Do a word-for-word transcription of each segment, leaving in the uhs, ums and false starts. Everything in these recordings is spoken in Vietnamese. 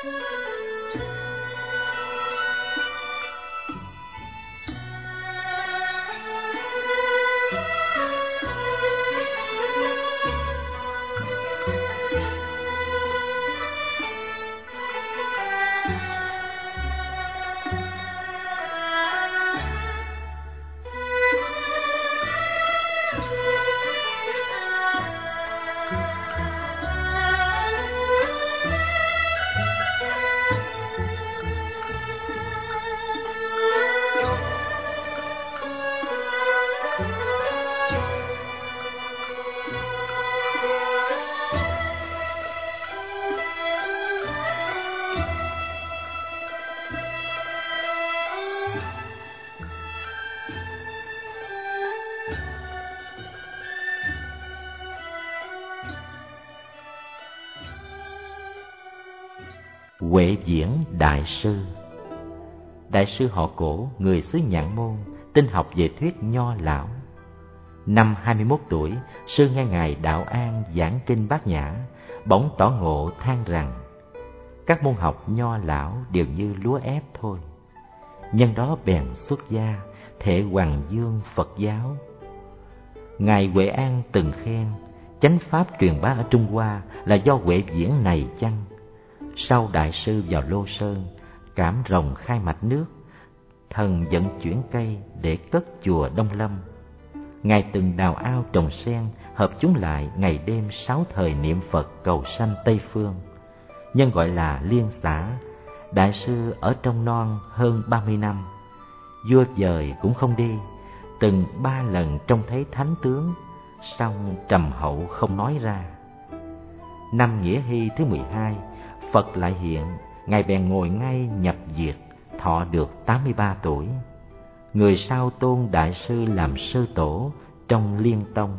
Huệ Viễn Đại Sư. Đại sư họ Cổ, người xứ Nhạn Môn, tin học về thuyết Nho lão. Năm hai mươi mốt tuổi, sư nghe ngài Đạo An giảng kinh Bát Nhã, bỗng tỏ ngộ than rằng các môn học Nho lão đều như lúa ép thôi. Nhân đó bèn xuất gia, thệ Hoàng Dương Phật giáo. Ngài Huệ An từng khen chánh pháp truyền bá ở Trung Hoa là do Huệ Viễn này chăng? Sau đại sư vào Lô Sơn, cảm rồng khai mạch nước, thần vận chuyển cây để cất chùa Đông Lâm. Ngài từng đào ao trồng sen, hợp chúng lại ngày đêm sáu thời niệm Phật cầu sanh Tây Phương. Nhân gọi là liên xã. Đại sư ở trong non hơn ba mươi năm, vua dời cũng không đi, từng ba lần trông thấy thánh tướng, song trầm hậu không nói ra. Năm Nghĩa Hy thứ mười hai, Phật lại hiện, ngài bèn ngồi ngay nhập diệt, thọ được tám mươi ba tuổi. Người sau tôn đại sư làm sư tổ trong Liên Tông.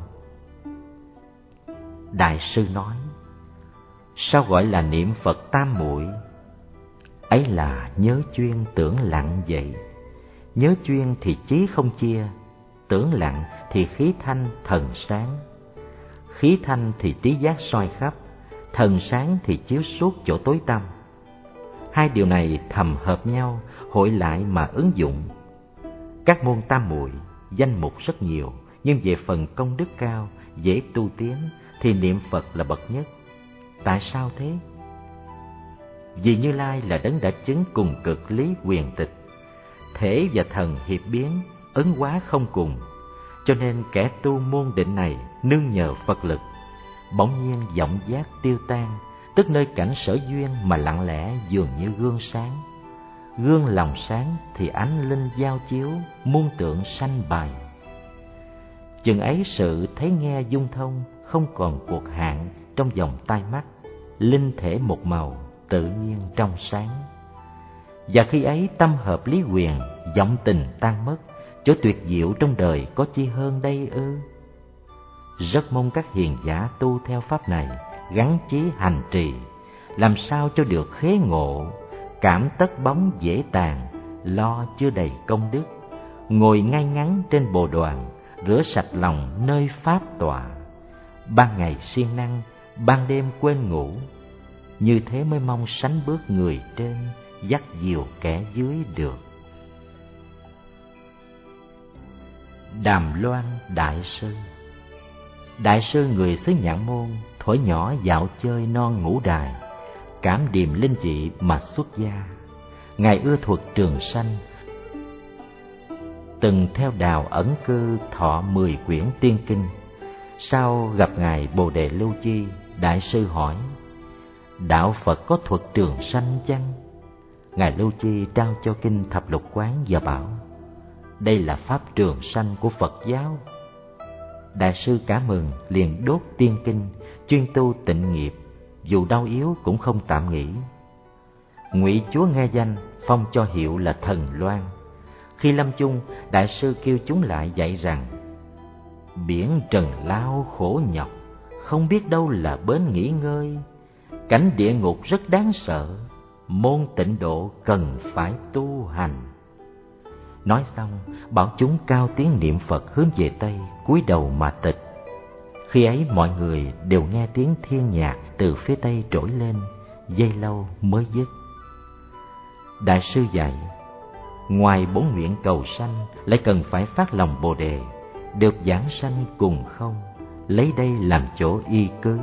Đại sư nói: sao gọi là niệm Phật tam muội? Ấy là nhớ chuyên tưởng lặng vậy. Nhớ chuyên thì chí không chia, tưởng lặng thì khí thanh thần sáng. Khí thanh thì trí giác soi khắp, thần sáng thì chiếu suốt chỗ tối tăm. Hai điều này thầm hợp nhau, hội lại mà ứng dụng. Các môn tam muội danh mục rất nhiều, nhưng về phần công đức cao, dễ tu tiến thì niệm Phật là bậc nhất. Tại sao thế? Vì Như Lai là đấng đã chứng cùng cực lý quyền tịch, thể và thần hiệp biến, ấn hóa không cùng, cho nên kẻ tu môn định này nương nhờ Phật lực, bỗng nhiên vọng giác tiêu tan, tức nơi cảnh sở duyên mà lặng lẽ dường như gương sáng. Gương lòng sáng thì ánh linh giao chiếu, muôn tượng sanh bài. Chừng ấy sự thấy nghe dung thông, không còn cuộc hạn trong vòng tai mắt, linh thể một màu, tự nhiên trong sáng. Và khi ấy tâm hợp lý quyền, vọng tình tan mất, chỗ tuyệt diệu trong đời có chi hơn đây ư? Rất mong các hiền giả tu theo pháp này, gắn chí hành trì, làm sao cho được khế ngộ, cảm tất bóng dễ tàn, lo chưa đầy công đức, ngồi ngay ngắn trên bồ đoàn, rửa sạch lòng nơi pháp tọa. Ban ngày siêng năng, ban đêm quên ngủ, như thế mới mong sánh bước người trên, dắt dìu kẻ dưới được. Đàm Loan Đại Sư. Đại sư người xứ Nhạn Môn, thuở nhỏ dạo chơi non ngũ đài, cảm điềm linh dị mà xuất gia. Ngài ưa thuật trường sanh, từng theo đào ẩn cư thọ mười quyển tiên kinh. Sau gặp ngài Bồ Đề Lưu Chi, đại sư hỏi: đạo Phật có thuật trường sanh chăng? Ngài Lưu Chi trao cho kinh Thập Lục Quán và bảo: đây là pháp trường sanh của Phật giáo. Đại sư cảm mừng, liền đốt tiên kinh, chuyên tu tịnh nghiệp, dù đau yếu cũng không tạm nghỉ. Ngụy chúa nghe danh, phong cho hiệu là Thần Loan. Khi lâm chung, đại sư kêu chúng lại dạy rằng: biển trần lao khổ nhọc, không biết đâu là bến nghỉ ngơi. Cảnh địa ngục rất đáng sợ, môn tịnh độ cần phải tu hành. Nói xong, bảo chúng cao tiếng niệm Phật hướng về Tây, cúi đầu mà tịch. Khi ấy mọi người đều nghe tiếng thiên nhạc từ phía Tây trỗi lên, giây lâu mới dứt. Đại sư dạy, ngoài bổn nguyện cầu sanh, lại cần phải phát lòng Bồ đề, được giảng sanh cùng không, lấy đây làm chỗ y cứ.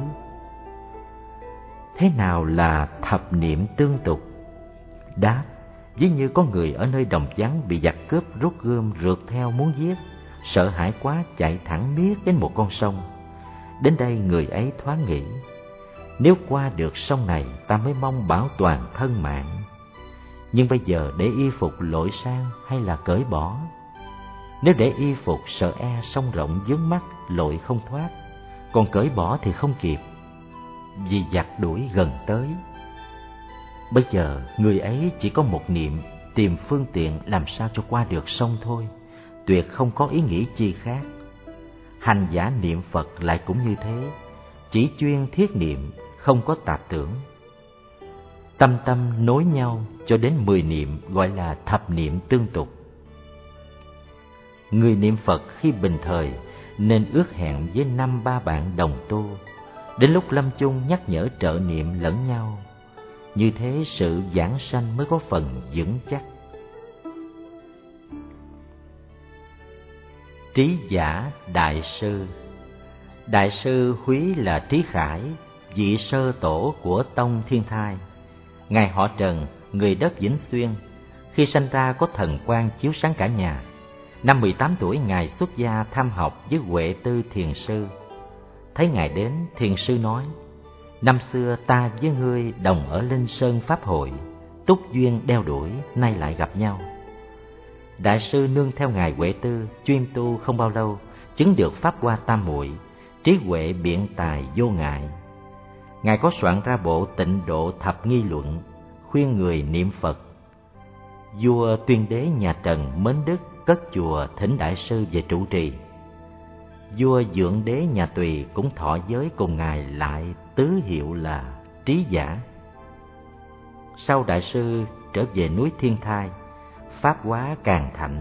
Thế nào là thập niệm tương tục? Đáp, ví như có người ở nơi đồng vắng bị giặc cướp rút gươm rượt theo muốn giết, sợ hãi quá chạy thẳng miết đến một con sông. Đến đây người ấy thoáng nghĩ, nếu qua được sông này ta mới mong bảo toàn thân mạng. Nhưng bây giờ để y phục lội sang hay là cởi bỏ? Nếu để y phục sợ e sông rộng vướng mắt lội không thoát, còn cởi bỏ thì không kịp, vì giặc đuổi gần tới. Bây giờ người ấy chỉ có một niệm, tìm phương tiện làm sao cho qua được sông thôi, tuyệt không có ý nghĩ chi khác. Hành giả niệm Phật lại cũng như thế, chỉ chuyên thiết niệm, không có tạp tưởng. Tâm tâm nối nhau cho đến mười niệm gọi là thập niệm tương tục. Người niệm Phật khi bình thời nên ước hẹn với năm ba bạn đồng tu, đến lúc lâm chung nhắc nhở trợ niệm lẫn nhau. Như thế sự giảng sanh mới có phần vững chắc. Trí giả đại sư. Đại sư Húy là Trí Khải, vị sơ tổ của tông Thiên Thai. Ngài họ Trần, người đất Vĩnh Xuyên. Khi sanh ra có thần quang chiếu sáng cả nhà. Năm mười tám tuổi, Ngài xuất gia tham học với Huệ Tư Thiền Sư. Thấy Ngài đến, Thiền Sư nói, năm xưa ta với ngươi đồng ở Linh Sơn Pháp hội, túc duyên đeo đuổi, nay lại gặp nhau. Đại sư nương theo Ngài Huệ Tư, chuyên tu không bao lâu, chứng được Pháp Hoa Tam Muội, trí huệ biện tài vô ngại. Ngài có soạn ra bộ Tịnh Độ Thập Nghi Luận, khuyên người niệm Phật. Vua Tuyên Đế nhà Trần mến đức cất chùa thỉnh đại sư về trụ trì. Vua Dượng Đế nhà Tùy cũng thọ giới cùng Ngài, lại tứ hiệu là trí giả. Sau đại sư trở về núi Thiên Thai, pháp hóa càng thạnh.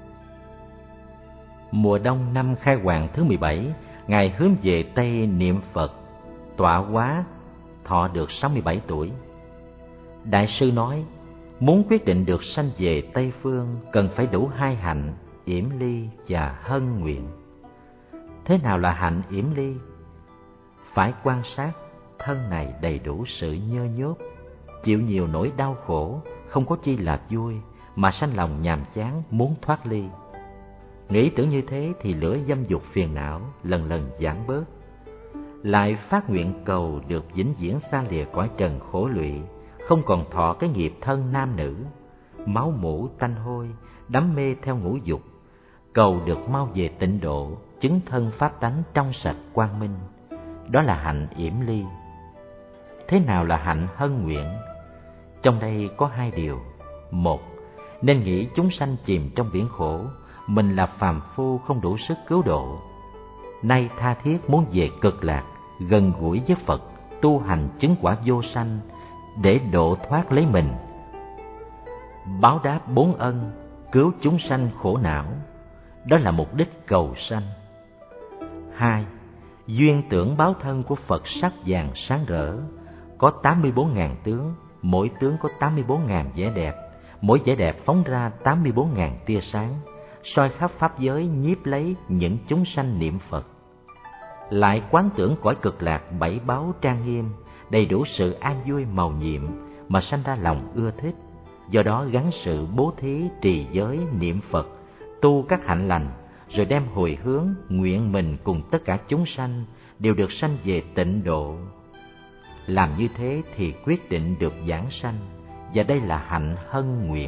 Mùa đông năm Khai Hoàng thứ mười bảy, Ngài hướng về Tây niệm Phật, tọa hóa, thọ được sáu mươi bảy tuổi. Đại sư nói, muốn quyết định được sanh về Tây Phương, cần phải đủ hai hạnh, yểm ly và hân nguyện. Thế nào là hạnh yểm ly? Phải quan sát thân này đầy đủ sự nhơ nhốt, chịu nhiều nỗi đau khổ, không có chi là vui, mà sanh lòng nhàm chán muốn thoát ly. Nghĩ tưởng như thế thì lửa dâm dục phiền não lần lần giảm bớt. Lại phát nguyện cầu được vĩnh viễn xa lìa cõi trần khổ lụy, không còn thọ cái nghiệp thân nam nữ, máu mủ tanh hôi, đắm mê theo ngũ dục, cầu được mau về tịnh độ, chứng thân pháp tánh trong sạch quang minh. Đó là hạnh yểm ly. Thế nào là hạnh hân nguyện? Trong đây có hai điều. Một, nên nghĩ chúng sanh chìm trong biển khổ, mình là phàm phu không đủ sức cứu độ. Nay tha thiết muốn về cực lạc, gần gũi với Phật, tu hành chứng quả vô sanh, để độ thoát lấy mình. Báo đáp bốn ân, cứu chúng sanh khổ não, đó là mục đích cầu sanh. Hai, duyên tưởng báo thân của Phật sắc vàng sáng rỡ, có tám mươi bốn ngàn tướng, mỗi tướng có tám mươi bốn ngàn vẻ đẹp, mỗi vẻ đẹp phóng ra tám mươi bốn ngàn tia sáng, soi khắp pháp giới nhiếp lấy những chúng sanh niệm Phật. Lại quán tưởng cõi cực lạc bảy báu trang nghiêm, đầy đủ sự an vui màu nhiệm, mà sanh ra lòng ưa thích. Do đó gắng sự bố thí trì giới niệm Phật, tu các hạnh lành, rồi đem hồi hướng nguyện mình cùng tất cả chúng sanh đều được sanh về tịnh độ. Làm như thế thì quyết định được giảng sanh, và đây là hạnh hân nguyện.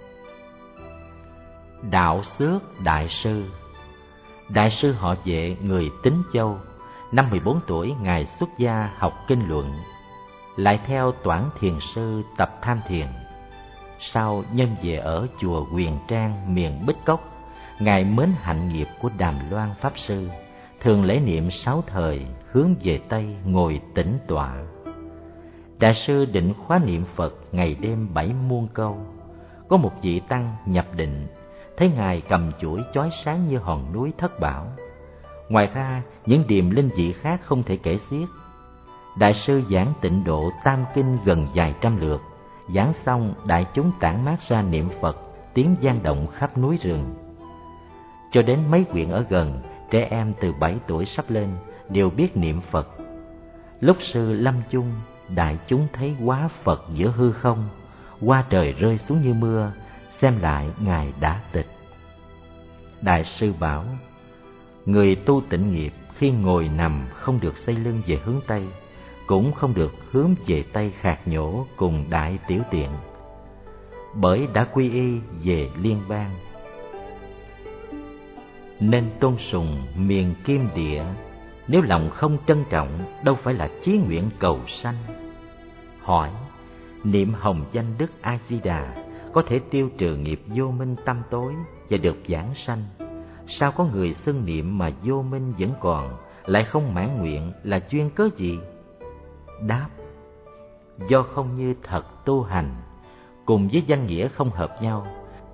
Đạo Xước đại sư. Đại sư họ Vệ, người Tín Châu. Năm mười bốn tuổi, Ngài xuất gia học kinh luận, lại theo Toản Thiền Sư tập tham thiền. Sau nhân về ở chùa Huyền Trang miền Bích Cốc, Ngài mến hạnh nghiệp của Đàm Loan Pháp Sư, thường lễ niệm sáu thời, hướng về Tây ngồi tĩnh tọa. Đại sư định khóa niệm Phật ngày đêm bảy muôn câu. Có một vị tăng nhập định, thấy Ngài cầm chuỗi chói sáng như hòn núi Thất Bảo. Ngoài ra, những điềm linh dị khác không thể kể xiết. Đại sư giảng Tịnh Độ Tam Kinh gần vài trăm lượt, giảng xong đại chúng tản mát ra niệm Phật, tiếng vang động khắp núi rừng. Cho đến mấy huyện ở gần, trẻ em từ bảy tuổi sắp lên đều biết niệm Phật. Lúc sư lâm chung, đại chúng thấy hóa Phật giữa hư không, hoa trời rơi xuống như mưa, xem lại Ngài đã tịch. Đại sư bảo, người tu tịnh nghiệp khi ngồi nằm không được xoay lưng về hướng Tây, cũng không được hướng về Tây khạc nhổ cùng đại tiểu tiện, bởi đã quy y về liên bang. Nên tôn sùng miền kim địa, nếu lòng không trân trọng, đâu phải là chí nguyện cầu sanh. Hỏi, niệm hồng danh Đức A Di Đà có thể tiêu trừ nghiệp vô minh tâm tối và được vãng sanh. Sao có người xưng niệm mà vô minh vẫn còn, lại không mãn nguyện, là duyên cớ gì? Đáp, do không như thật tu hành, cùng với danh nghĩa không hợp nhau.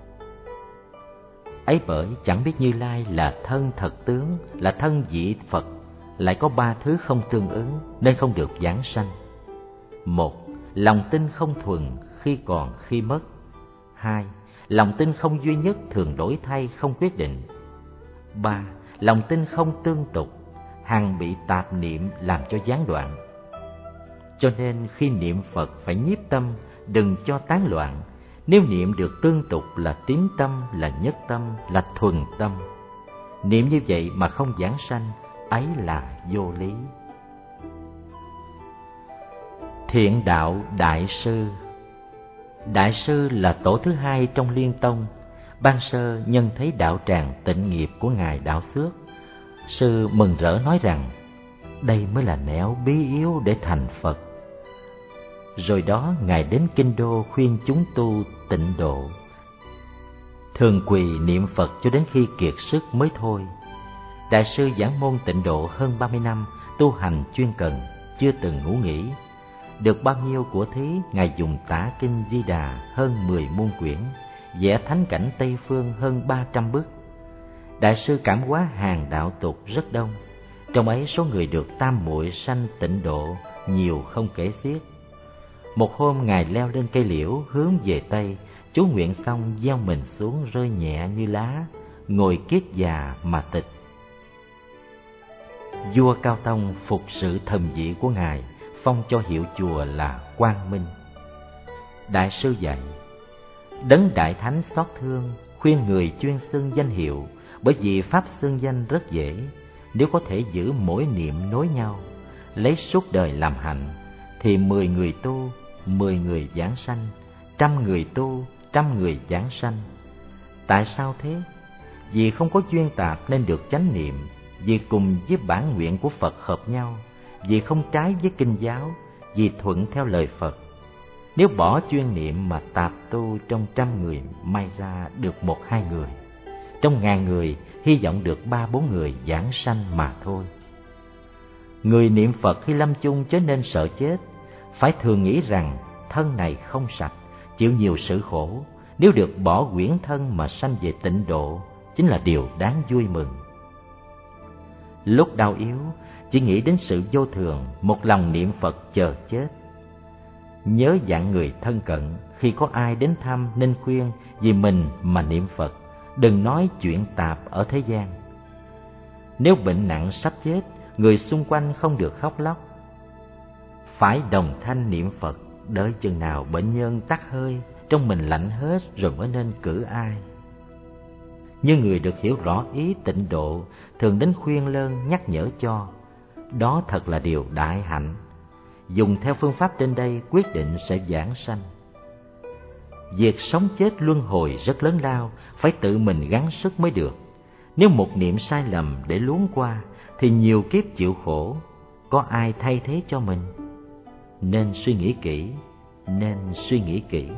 Ấy bởi chẳng biết Như Lai là thân thật tướng, là thân vị Phật, lại có ba thứ không tương ứng nên không được vãng sanh. Một, lòng tin không thuần, khi còn khi mất. Hai, lòng tin không duy nhất, thường đổi thay không quyết định. Ba, lòng tin không tương tục, hằng bị tạp niệm làm cho gián đoạn. Cho nên khi niệm Phật phải nhiếp tâm, đừng cho tán loạn. Nếu niệm được tương tục là tín tâm, là nhất tâm, là thuần tâm. Niệm như vậy mà không vãng sanh, ấy là vô lý. Thiện đạo đại sư. Đại sư là tổ thứ hai trong Liên Tông. Ban sơ nhân thấy đạo tràng tịnh nghiệp của Ngài Đạo Xước, sư mừng rỡ nói rằng đây mới là nẻo bí yếu để thành Phật. Rồi đó Ngài đến Kinh Đô khuyên chúng tu tịnh độ, thường quỳ niệm Phật cho đến khi kiệt sức mới thôi. Đại sư giảng môn tịnh độ hơn ba mươi năm, tu hành chuyên cần, chưa từng ngủ nghỉ. Được bao nhiêu của thí, Ngài dùng tả kinh Di Đà hơn mười muôn quyển, vẽ thánh cảnh Tây Phương hơn ba trăm bức. Đại sư cảm hóa hàng đạo tục rất đông, trong ấy số người được tam muội sanh tịnh độ nhiều không kể xiết. Một hôm Ngài leo lên cây liễu hướng về Tây, chú nguyện xong gieo mình xuống rơi nhẹ như lá, ngồi kiết già mà tịch. Vua Cao Tông phục sự thần vị của Ngài, phong cho hiệu chùa là Quang Minh. Đại sư dạy, đấng đại thánh xót thương, khuyên người chuyên xưng danh hiệu, bởi vì pháp xưng danh rất dễ, nếu có thể giữ mỗi niệm nối nhau, lấy suốt đời làm hạnh, thì mười người tu, mười người vãng sanh, trăm người tu, trăm người vãng sanh. Tại sao thế? Vì không có duyên tạp nên được chánh niệm, vì cùng với bản nguyện của Phật hợp nhau, vì không trái với kinh giáo, vì thuận theo lời Phật. Nếu bỏ chuyên niệm mà tạp tu, trong trăm người may ra được một hai người, trong ngàn người hy vọng được ba bốn người vãng sanh mà thôi. Người niệm Phật khi lâm chung chớ nên sợ chết, phải thường nghĩ rằng thân này không sạch, chịu nhiều sự khổ, nếu được bỏ quyển thân mà sanh về tịnh độ, chính là điều đáng vui mừng. Lúc đau yếu, chỉ nghĩ đến sự vô thường, một lòng niệm Phật chờ chết. Nhớ dặn người thân cận, khi có ai đến thăm nên khuyên vì mình mà niệm Phật, đừng nói chuyện tạp ở thế gian. Nếu bệnh nặng sắp chết, người xung quanh không được khóc lóc, phải đồng thanh niệm Phật, đợi chừng nào bệnh nhân tắt hơi, trong mình lạnh hết rồi mới nên cử ai. Như người được hiểu rõ ý tịnh độ, thường đến khuyên lơn nhắc nhở cho, đó thật là điều đại hạnh. Dùng theo phương pháp trên đây quyết định sẽ vãng sanh. Việc sống chết luân hồi rất lớn lao, phải tự mình gắng sức mới được. Nếu một niệm sai lầm để luống qua, thì nhiều kiếp chịu khổ, có ai thay thế cho mình? Nên suy nghĩ kỹ, nên suy nghĩ kỹ.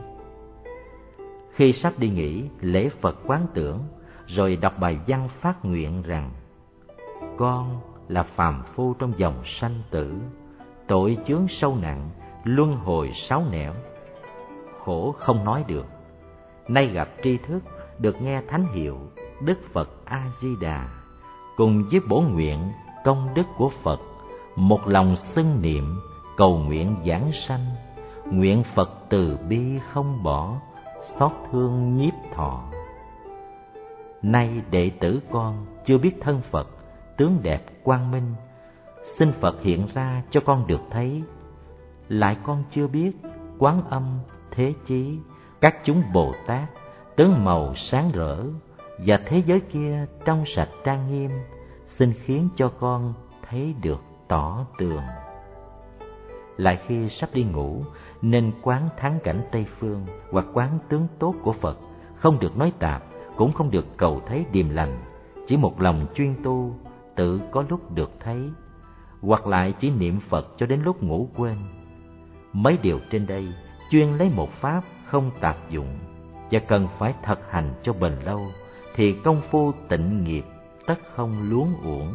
Khi sắp đi nghỉ, lễ Phật quán tưởng, rồi đọc bài văn phát nguyện rằng: con là phàm phu trong dòng sanh tử, tội chướng sâu nặng, luân hồi sáu nẻo, khổ không nói được. Nay gặp tri thức, được nghe thánh hiệu Đức Phật A Di Đà, cùng với bổ nguyện công đức của Phật, một lòng xưng niệm, cầu nguyện giảng sanh, nguyện Phật từ bi không bỏ, xót thương nhiếp thọ. Nay đệ tử con chưa biết thân Phật, tướng đẹp quang minh, xin Phật hiện ra cho con được thấy. Lại con chưa biết Quán Âm, Thế Chí, các chúng Bồ Tát, tướng màu sáng rỡ, và thế giới kia trong sạch trang nghiêm, xin khiến cho con thấy được tỏ tường. Lại khi sắp đi ngủ, nên quán thắng cảnh Tây Phương hoặc quán tướng tốt của Phật, không được nói tạp, cũng không được cầu thấy điềm lành, chỉ một lòng chuyên tu, tự có lúc được thấy, hoặc lại chỉ niệm Phật cho đến lúc ngủ quên. Mấy điều trên đây chuyên lấy một pháp không tạp dụng, và cần phải thực hành cho bền lâu, thì công phu tịnh nghiệp tất không luống uổng.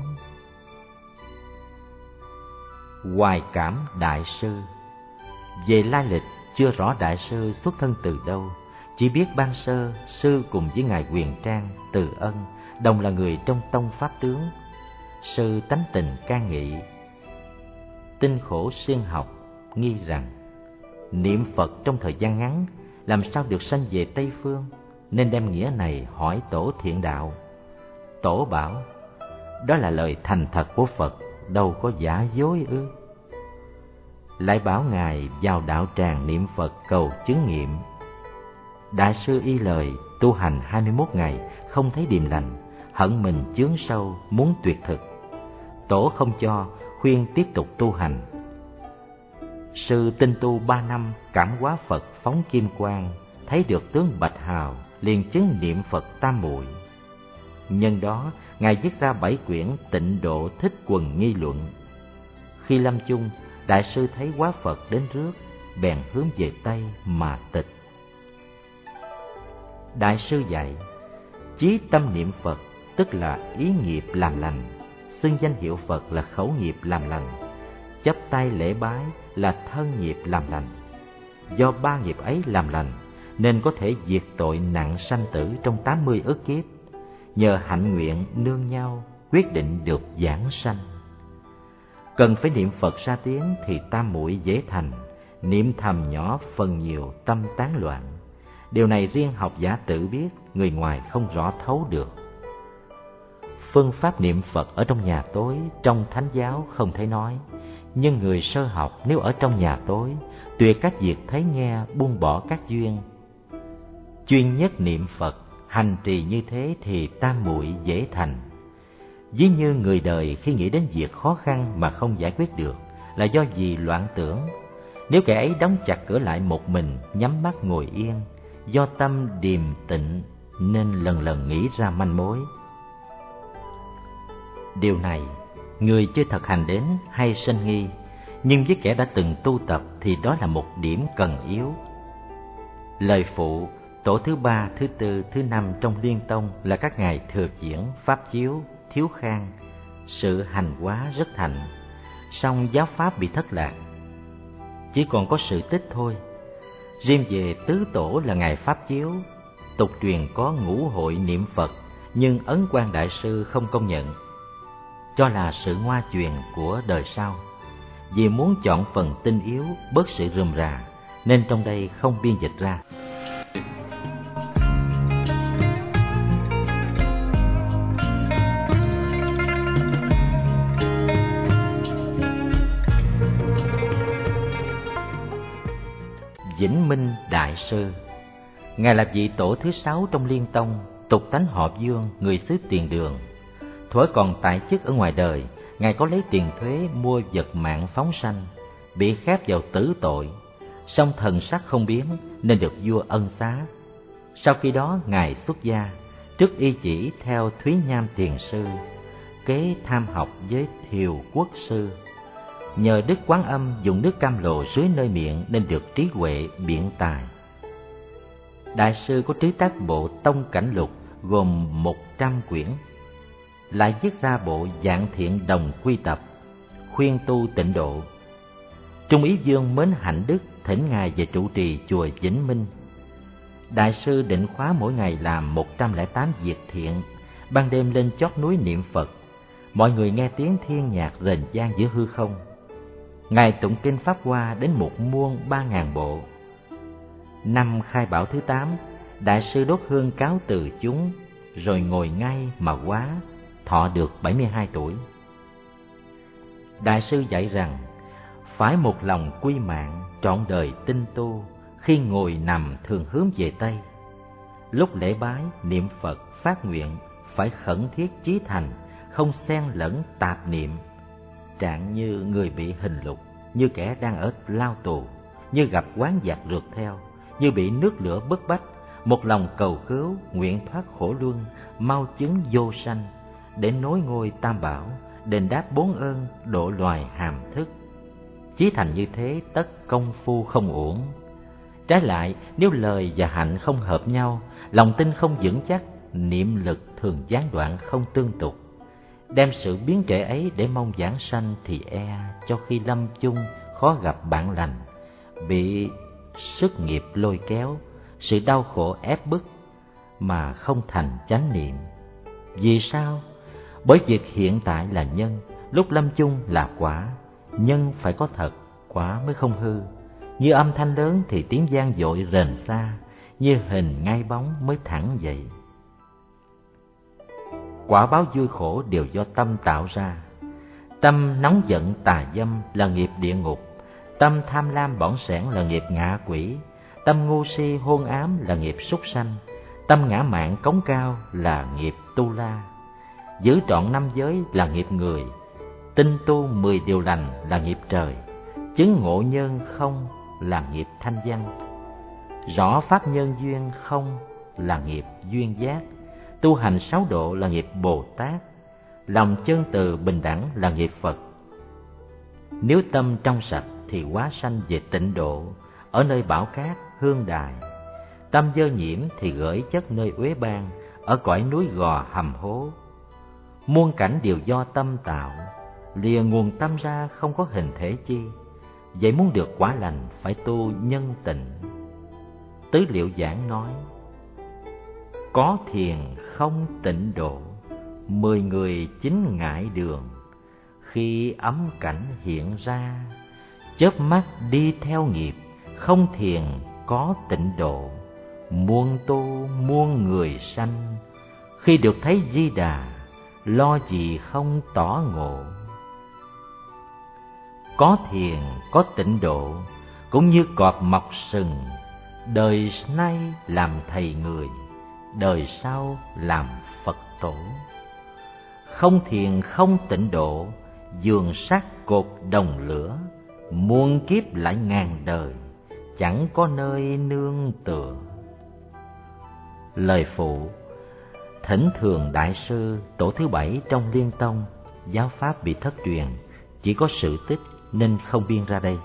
Hoài Cảm Đại Sư. Về lai lịch chưa rõ đại sư xuất thân từ đâu, chỉ biết ban sơ sư cùng với ngài Quyền Trang, Từ Ân đồng là người trong tông pháp tướng. Sư tánh tình can nghị, tinh khổ siêng học, nghi rằng niệm Phật trong thời gian ngắn làm sao được sanh về Tây Phương, nên đem nghĩa này hỏi Tổ Thiện Đạo. Tổ bảo, đó là lời thành thật của Phật, đâu có giả dối ư. Lại bảo ngài vào đạo tràng niệm Phật cầu chứng nghiệm. Đại sư y lời, tu hành hai mươi mốt ngày không thấy điềm lành, hận mình chướng sâu, muốn tuyệt thực. Tổ không cho, khuyên tiếp tục tu hành. Sư tinh tu ba năm, cảm hóa Phật phóng kim quang, thấy được tướng bạch hào, liền chứng niệm Phật tam muội. Nhân đó, ngài viết ra bảy quyển Tịnh Độ Thích Quần Nghi Luận. Khi lâm chung, đại sư thấy hóa Phật đến rước, bèn hướng về Tây mà tịch. Đại sư dạy, chí tâm niệm Phật tức là ý nghiệp làm lành, xưng danh hiệu Phật là khẩu nghiệp làm lành, chắp tay lễ bái là thân nghiệp làm lành. Do ba nghiệp ấy làm lành, nên có thể diệt tội nặng sanh tử trong tám mươi ức kiếp. Nhờ hạnh nguyện nương nhau, quyết định được giảng sanh. Cần phải niệm Phật ra tiếng thì tam muội dễ thành, niệm thầm nhỏ phần nhiều tâm tán loạn. Điều này riêng học giả tự biết, người ngoài không rõ thấu được. Phương pháp niệm Phật ở trong nhà tối, trong thánh giáo không thấy nói, nhưng người sơ học nếu ở trong nhà tối, tuyệt các việc thấy nghe, buông bỏ các duyên, chuyên nhất niệm Phật, hành trì như thế thì tam muội dễ thành. Ví như người đời khi nghĩ đến việc khó khăn mà không giải quyết được là do vì loạn tưởng. Nếu kẻ ấy đóng chặt cửa lại một mình, nhắm mắt ngồi yên, do tâm điềm tịnh nên lần lần nghĩ ra manh mối. Điều này, người chưa thực hành đến hay sanh nghi, nhưng với kẻ đã từng tu tập thì đó là một điểm cần yếu. Lời phụ, tổ thứ ba, thứ tư, thứ năm trong Liên Tông là các ngài Thừa Diễn, Pháp Chiếu, Thiếu Khang. Sự hành hóa rất thành, song giáo pháp bị thất lạc, chỉ còn có sự tích thôi. Riêng về tứ tổ là ngài Pháp Chiếu, tục truyền có ngũ hội niệm Phật, nhưng Ấn Quang Đại Sư không công nhận, cho là sự ngoa truyền của đời sau. Vì muốn chọn phần tinh yếu, bớt sự rườm rà, nên trong đây không biên dịch ra. Vĩnh Minh Đại Sư, ngài là vị tổ thứ sáu trong Liên Tông, tục tánh họ Dương, người xứ Tiền Đường. Thuở còn tại chức ở ngoài đời, ngài có lấy tiền thuế mua vật mạng phóng sanh, bị khép vào tử tội, song thần sắc không biến nên được vua ân xá. Sau khi đó ngài xuất gia, trước y chỉ theo Thúy Nham Thiền Sư, kế tham học với Thiều Quốc Sư. Nhờ Đức Quán Âm dùng nước cam lồ suối nơi miệng nên được trí huệ biện tài. Đại sư có trí tác bộ Tông Cảnh Lục gồm một trăm quyển, lại viết ra bộ Dạng Thiện Đồng Quy Tập, khuyên tu tịnh độ. Trung Ý Dương mến hạnh đức, thỉnh ngài về trụ trì chùa Vĩnh Minh. Đại sư định khóa mỗi ngày làm một trăm lẻ tám việc thiện, ban đêm lên chót núi niệm Phật. Mọi người nghe tiếng thiên nhạc rền vang giữa hư không. Ngài tụng kinh Pháp Hoa đến một muôn ba ngàn bộ. Năm khai bảo thứ tám, Đại sư đốt hương cáo từ chúng, rồi ngồi ngay mà hóa, thọ được bảy mươi hai tuổi. Đại sư dạy rằng, phải một lòng quy mạng, trọn đời tinh tu, khi ngồi nằm thường hướng về Tây. Lúc lễ bái, niệm Phật, phát nguyện, phải khẩn thiết chí thành, không xen lẫn tạp niệm. Trạng như người bị hình lục, như kẻ đang ở lao tù, như gặp quán giặc rượt theo, như bị nước lửa bức bách, một lòng cầu cứu, nguyện thoát khổ luân, mau chứng vô sanh, để nối ngôi tam bảo, đền đáp bốn ơn, độ loài hàm thức. Chí thành như thế, tất công phu không uổng. Trái lại, nếu lời và hạnh không hợp nhau, lòng tin không vững chắc, niệm lực thường gián đoạn không tương tục. Đem sự biến trễ ấy để mong giảng sanh thì e cho khi lâm chung khó gặp bạn lành, bị sức nghiệp lôi kéo, sự đau khổ ép bức mà không thành chánh niệm. Vì sao? Bởi việc hiện tại là nhân, lúc lâm chung là quả. Nhân phải có thật, quả mới không hư. Như âm thanh lớn thì tiếng vang dội rền xa, như hình ngay bóng mới thẳng dậy. Quả báo vui khổ đều do tâm tạo ra. Tâm nóng giận tà dâm là nghiệp địa ngục, tâm tham lam bỏng sẻn là nghiệp ngạ quỷ, tâm ngu si hôn ám là nghiệp súc sanh, tâm ngã mạn cống cao là nghiệp tu la. Giữ trọn năm giới là nghiệp người, tinh tu mười điều lành là nghiệp trời, chứng ngộ nhân không là nghiệp thanh văn, rõ pháp nhân duyên không là nghiệp duyên giác, tu hành sáu độ là nghiệp Bồ Tát, lòng chân từ bình đẳng là nghiệp Phật. Nếu tâm trong sạch thì hóa sanh về tịnh độ, ở nơi bảo cát hương đài. Tâm dơ nhiễm thì gửi chất nơi uế ban, ở cõi núi gò hầm hố. Muôn cảnh đều do tâm tạo, lìa nguồn tâm ra không có hình thể chi. Vậy muốn được quả lành phải tu nhân tịnh. Tứ Liệu Giảng nói, có thiền không tịnh độ, mười người chính ngại đường. Khi ấm cảnh hiện ra, chớp mắt đi theo nghiệp, không thiền có tịnh độ. Muôn tu muôn người sanh, khi được thấy Di Đà, lo gì không tỏ ngộ. Có thiền có tịnh độ, cũng như cọp mọc sừng. Đời nay làm thầy người, đời sau làm Phật tổ. Không thiền không tịnh độ, giường sắt cột đồng lửa. Muôn kiếp lại ngàn đời, chẳng có nơi nương tựa. Lời phụ: thỉnh thường đại sư tổ thứ bảy trong Liên Tông, giáo pháp bị thất truyền, chỉ có sự tích nên không biên ra đây.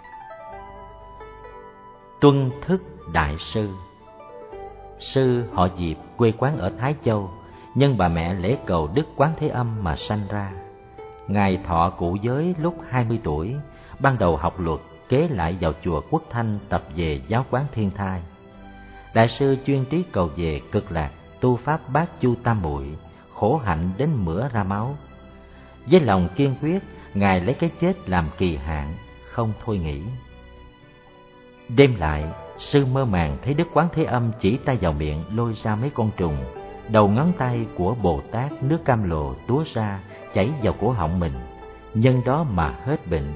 Tuân thức đại sư. Sư họ Diệp, quê quán ở Thái Châu, nhân bà mẹ lễ cầu Đức Quán Thế Âm mà sanh ra. Ngài thọ cụ giới lúc hai mươi tuổi, ban đầu học luật, kế lại vào chùa Quốc Thanh tập về giáo quán Thiên Thai. Đại sư chuyên trí cầu về Cực Lạc, tu pháp Bát Chu Tam Muội, khổ hạnh đến mửa ra máu. Với lòng kiên quyết, Ngài lấy cái chết làm kỳ hạn, không thôi nghĩ. Đêm lại, sư mơ màng thấy Đức Quán Thế Âm chỉ tay vào miệng lôi ra mấy con trùng. Đầu ngón tay của Bồ Tát nước cam lồ túa ra, chảy vào cổ họng mình, nhân đó mà hết bệnh.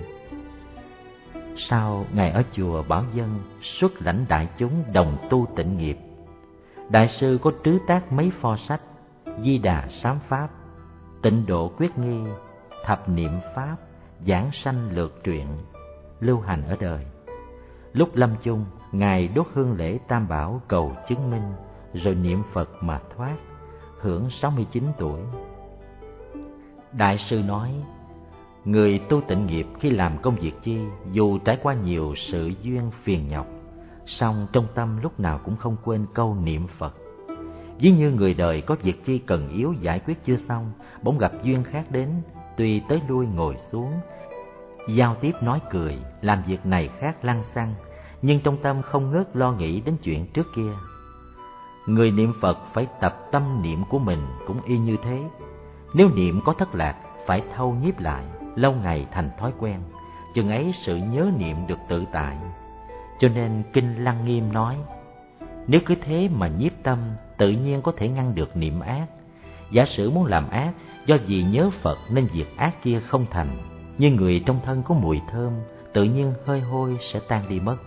Sau Ngài ở chùa bảo dân xuất lãnh đại chúng đồng tu tịnh nghiệp. Đại sư có trứ tác mấy pho sách: Di Đà Sám Pháp, Tịnh Độ Quyết Nghi, Thập Niệm Pháp, Giảng Sanh Lược Truyện, lưu hành ở đời. Lúc lâm chung, Ngài đốt hương lễ Tam Bảo cầu chứng minh, rồi niệm Phật mà thoát, hưởng sáu mươi chín tuổi. Đại sư nói, người tu tịnh nghiệp khi làm công việc chi, dù trải qua nhiều sự duyên phiền nhọc, song trong tâm lúc nào cũng không quên câu niệm Phật. Ví như người đời có việc chi cần yếu giải quyết chưa xong, bỗng gặp duyên khác đến, tuy tới lui ngồi xuống, giao tiếp nói cười, làm việc này khác lăng xăng, nhưng trong tâm không ngớt lo nghĩ đến chuyện trước kia. Người niệm Phật phải tập tâm niệm của mình cũng y như thế. Nếu niệm có thất lạc, phải thâu nhiếp lại, lâu ngày thành thói quen, chừng ấy sự nhớ niệm được tự tại. Cho nên Kinh Lăng Nghiêm nói, nếu cứ thế mà nhiếp tâm, tự nhiên có thể ngăn được niệm ác. Giả sử muốn làm ác, do vì nhớ Phật nên việc ác kia không thành, như người trong thân có mùi thơm, tự nhiên hơi hôi sẽ tan đi mất.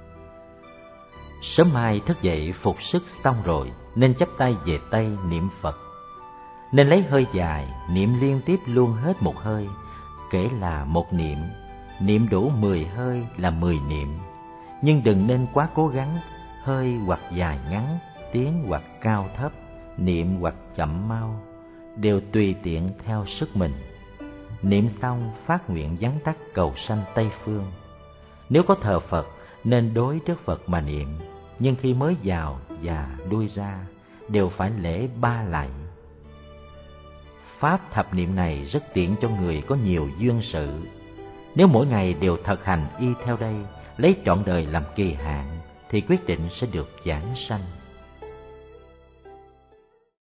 Sớm mai thức dậy phục sức xong rồi, nên chắp tay về Tây niệm Phật. Nên lấy hơi dài, niệm liên tiếp luôn hết một hơi, kể là một niệm. Niệm đủ mười hơi là mười niệm. Nhưng đừng nên quá cố gắng, hơi hoặc dài ngắn, tiếng hoặc cao thấp, niệm hoặc chậm mau, đều tùy tiện theo sức mình. Niệm xong phát nguyện vắn tắt cầu sanh Tây Phương. Nếu có thờ Phật nên đối trước Phật mà niệm, nhưng khi mới vào và đuôi ra đều phải lễ ba lạy. Pháp thập niệm này rất tiện cho người có nhiều duyên sự. Nếu mỗi ngày đều thực hành y theo đây, lấy trọn đời làm kỳ hạn, thì quyết định sẽ được giảng sanh.